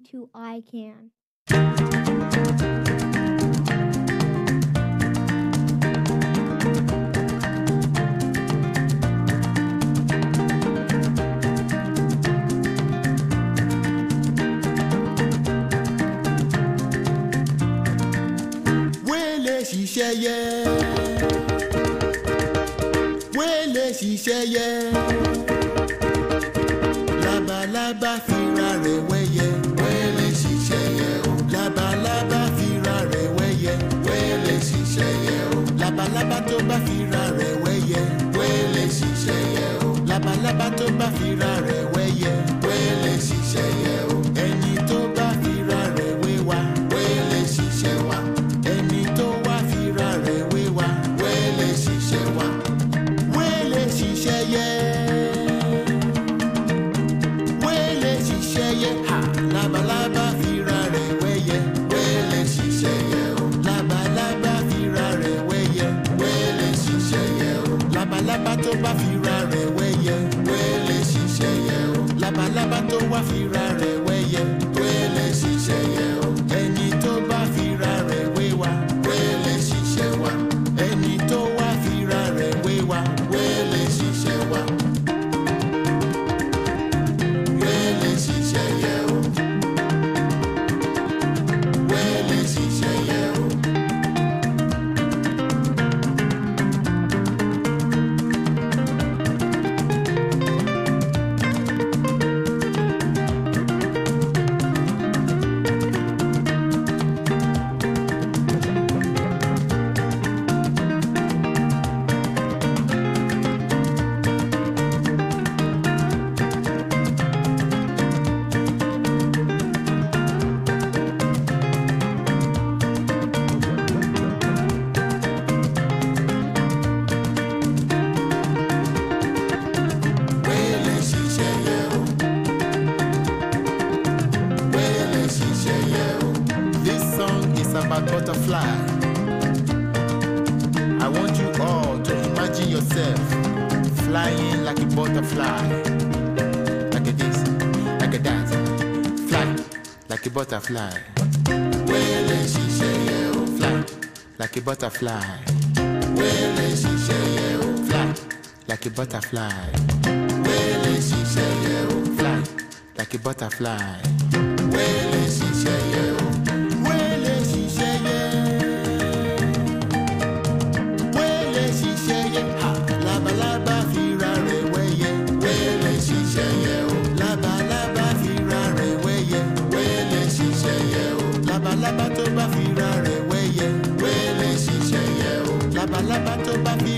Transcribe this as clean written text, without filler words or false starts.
to ICANN. Ṣiṣẹ́ yẹ, wẹ́lẹ̀ ṣiṣẹ́ yẹ, labalábá fira rẹ̀ wẹ́yẹ. Wẹ́lẹ̀ ṣiṣẹ́ yẹ o, labalábá fira rẹ̀ wẹ́yẹ. Wẹ́lẹ̀ ṣiṣẹ́ yẹ o, labalábá tó bá fira rẹ̀ wẹ́yẹ. Wẹ́lẹ̀ ṣiṣẹ́ yẹ o, labalábá tó bá fira rẹ̀ wẹ́yẹ. Wẹ́lẹ̀ ṣiṣẹ́ yẹ o, ẹni tó bá fira rẹ̀ wéwà. Wẹ́lẹ̀ ṣiṣẹ́ wa. Labalábá fira rẹ̀ wẹ́yẹ, wẹ́lẹ̀ ṣiṣẹ́ yẹ o. Labalábá fira rẹ̀ wẹ́yẹ, wẹ́lẹ̀ ṣiṣẹ́ yẹ o. Labalábá tó bá fira rẹ̀ wẹ́yẹ, wẹ́lẹ̀ ṣiṣẹ́ yẹ o. Labalábá tó wá fira rẹ̀ wẹ́yẹ, wẹ́lẹ̀ ṣiṣẹ́ yẹ o. Ẹni tó bá fira rẹ̀ wéwà, wẹ́lẹ̀ ṣiṣẹ́ wa. Ẹni tó wá fira rẹ̀ wéwà, wẹ́lẹ̀ ṣiṣẹ́ wa. Wẹ́lẹ̀ ṣiṣẹ́ yẹ o. About butterfly. I want you all to imagine yourself flying like a butterfly, like a this, like a that, fly like a butterfly. Wẹ́lẹ̀ ṣiṣẹ́ yẹ o, fly like a butterfly. Wẹ́lẹ̀ ṣiṣẹ́ yẹ o, fly like a butterfly. Wẹ́lẹ̀ ṣiṣẹ́ yẹ o, fly like a butterfly. Wẹ́lẹ̀ ṣiṣẹ́ yẹ o. Labalábá fira rẹ̀ wẹ́yẹ, wẹ́lẹ̀ ṣiṣẹ́ yẹ o. Labalábá fira rẹ̀ wẹ́yẹ, wẹ́lẹ̀ ṣiṣẹ́ yẹ o. Labalábá tó bá fira rẹ̀ wẹ́yẹ, wẹ́lẹ̀ ṣiṣẹ́ yẹ o. Labalábá tó bá